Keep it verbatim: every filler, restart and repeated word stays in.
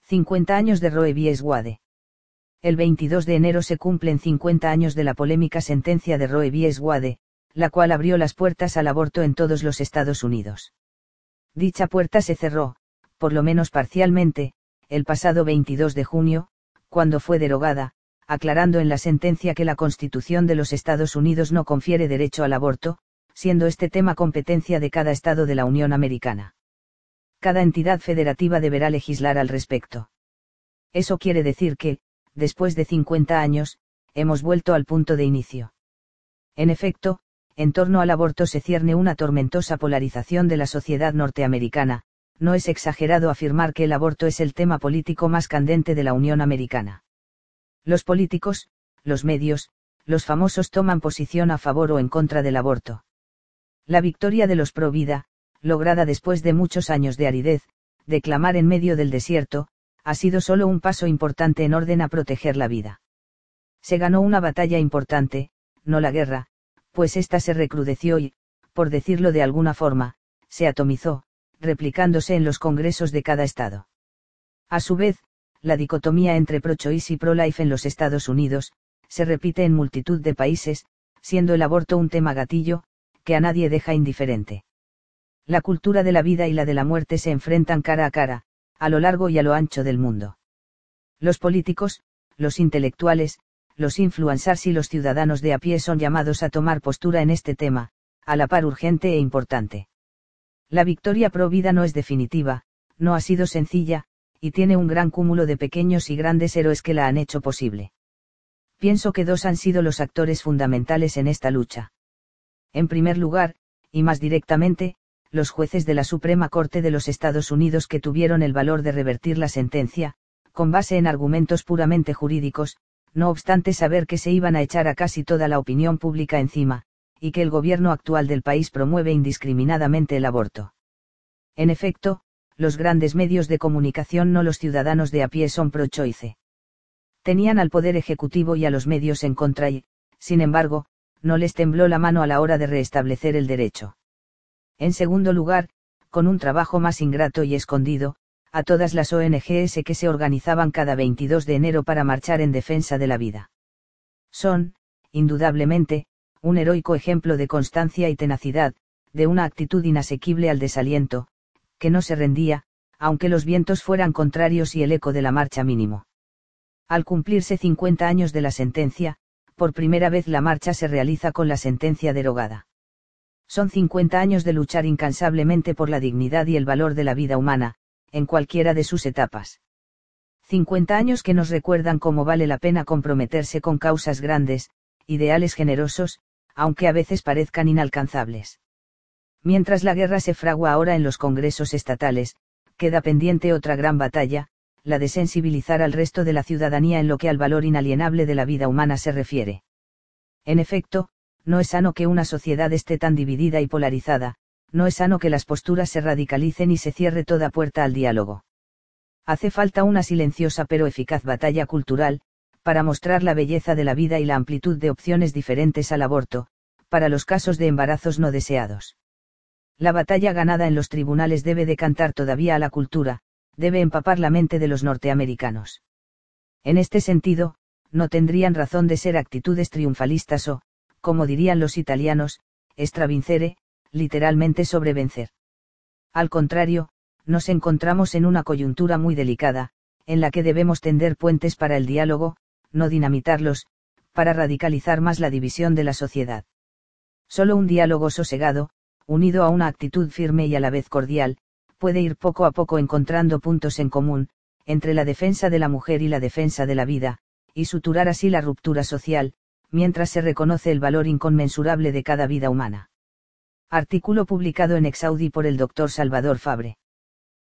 cincuenta años de Roe v. Wade. El veintidós de enero se cumplen cincuenta años de la polémica sentencia de Roe v. Wade, la cual abrió las puertas al aborto en todos los Estados Unidos. Dicha puerta se cerró, por lo menos parcialmente, el pasado veintidós de junio, cuando fue derogada, aclarando en la sentencia que la Constitución de los Estados Unidos no confiere derecho al aborto, siendo este tema competencia de cada estado de la Unión Americana. Cada entidad federativa deberá legislar al respecto. Eso quiere decir que, después de cincuenta años, hemos vuelto al punto de inicio. En efecto, en torno al aborto se cierne una tormentosa polarización de la sociedad norteamericana. No es exagerado afirmar que el aborto es el tema político más candente de la Unión Americana. Los políticos, los medios, los famosos toman posición a favor o en contra del aborto. La victoria de los pro vida, lograda después de muchos años de aridez, de clamar en medio del desierto, ha sido solo un paso importante en orden a proteger la vida. Se ganó una batalla importante, no la guerra, pues ésta se recrudeció y, por decirlo de alguna forma, se atomizó, replicándose en los congresos de cada estado. A su vez, la dicotomía entre pro-choice y pro-life en los Estados Unidos, se repite en multitud de países, siendo el aborto un tema gatillo, que a nadie deja indiferente. La cultura de la vida y la de la muerte se enfrentan cara a cara, a lo largo y a lo ancho del mundo. Los políticos, los intelectuales, los influencers y los ciudadanos de a pie son llamados a tomar postura en este tema, a la par urgente e importante. La victoria pro vida no es definitiva, no ha sido sencilla, y tiene un gran cúmulo de pequeños y grandes héroes que la han hecho posible. Pienso que dos han sido los actores fundamentales en esta lucha. En primer lugar, y más directamente, los jueces de la Suprema Corte de los Estados Unidos que tuvieron el valor de revertir la sentencia, con base en argumentos puramente jurídicos, no obstante saber que se iban a echar a casi toda la opinión pública encima, y que el gobierno actual del país promueve indiscriminadamente el aborto. En efecto, los grandes medios de comunicación, no los ciudadanos de a pie, son pro-choice. Tenían al poder ejecutivo y a los medios en contra y, sin embargo, no les tembló la mano a la hora de restablecer el derecho. En segundo lugar, con un trabajo más ingrato y escondido, a todas las O N Ges que se organizaban cada veintidós de enero para marchar en defensa de la vida. Son, indudablemente, un heroico ejemplo de constancia y tenacidad, de una actitud inasequible al desaliento, que no se rendía, aunque los vientos fueran contrarios y el eco de la marcha mínimo. Al cumplirse cincuenta años de la sentencia, por primera vez la marcha se realiza con la sentencia derogada. Son cincuenta años de luchar incansablemente por la dignidad y el valor de la vida humana, en cualquiera de sus etapas. cincuenta años que nos recuerdan cómo vale la pena comprometerse con causas grandes, ideales generosos, aunque a veces parezcan inalcanzables. Mientras la guerra se fragua ahora en los congresos estatales, queda pendiente otra gran batalla, la de sensibilizar al resto de la ciudadanía en lo que al valor inalienable de la vida humana se refiere. En efecto, no es sano que una sociedad esté tan dividida y polarizada, no es sano que las posturas se radicalicen y se cierre toda puerta al diálogo. Hace falta una silenciosa pero eficaz batalla cultural, para mostrar la belleza de la vida y la amplitud de opciones diferentes al aborto, para los casos de embarazos no deseados. La batalla ganada en los tribunales debe decantar todavía a la cultura, debe empapar la mente de los norteamericanos. En este sentido, no tendrían razón de ser actitudes triunfalistas o, como dirían los italianos, stravincere, literalmente sobrevencer. Al contrario, nos encontramos en una coyuntura muy delicada, en la que debemos tender puentes para el diálogo, no dinamitarlos, para radicalizar más la división de la sociedad. Solo un diálogo sosegado, unido a una actitud firme y a la vez cordial, puede ir poco a poco encontrando puntos en común, entre la defensa de la mujer y la defensa de la vida, y suturar así la ruptura social, mientras se reconoce el valor inconmensurable de cada vida humana. Artículo publicado en Exaudi por el doctor Salvador Fabre.